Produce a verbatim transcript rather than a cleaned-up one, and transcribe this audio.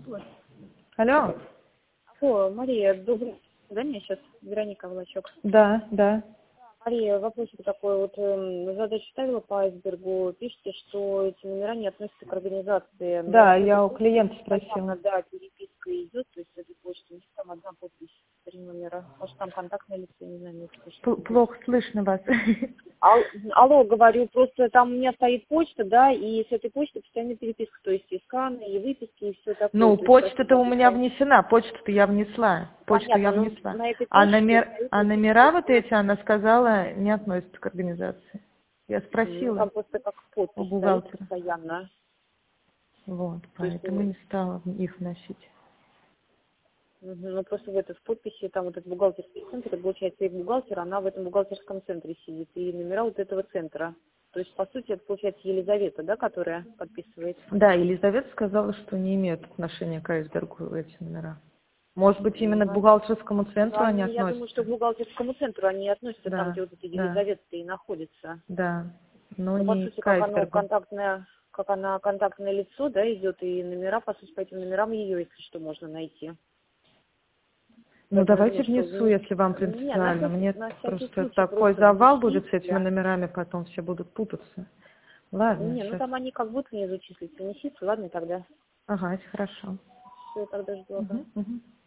Алло. О, Мария, добрый день. Да, меня сейчас Вероника Волочок. Да, да. Мария, вопросик такой. Вот э, задачу ставила по айсбергу. Пишите, что эти номера не относятся к организации. Да, Но я у клиента спросила. понятно, да, переписка идет, то есть этой почты, у них там одна подпись, три номера. Может, там контактное лицо, не знаю, нет. П- Плохо слышно вас. Ал- Алло, говорю, просто там у меня стоит почта, да, и с этой почты постоянно переписка, то есть и сканы, и выписки, и все такое. Ну, То есть почта-то у просто меня внесена, почту-то я внесла. Почту понятно, я но внесла. на этой А, почте номер... стоит а номера вот эти, она сказала, не относятся к организации. Я ну, там спросила просто как у подпись стоит бухгалтера. постоянно. Вот, То есть, поэтому э, не стала их вносить. мгм, ну, просто в этой в подписи, там вот этот бухгалтерский центр, и получается, их бухгалтер, она в этом бухгалтерском центре сидит, и номера вот этого центра. То есть, по сути, это получается Елизавета, да, которая подписывает. Да, Елизавета сказала, что не имеют отношения к айсбергу эти номера. Может быть, именно к Ну, бухгалтерскому ну, центру они они, я думаю, что относятся? к бухгалтерскому центру они относятся там, Да, где вот эта да, Елизавета и находится. да. Но Ну, по не сути, к как оно айсбергу. контактное, как она контактное лицо, да, идет, и номера, по сути, по этим номерам ее, если что, можно найти. Ну, Поэтому я давайте думаю, что внесу, не, если вам не, на принципиально. всякий, Мне на всякий просто случай такой просто завал будет с этими внесите. номерами, потом все будут путаться. Ладно, Не, ну сейчас. там они как будто внизу числятся. Внесите, ладно, тогда. Ага, хорошо. Все, тогда жду, ага. Угу, угу.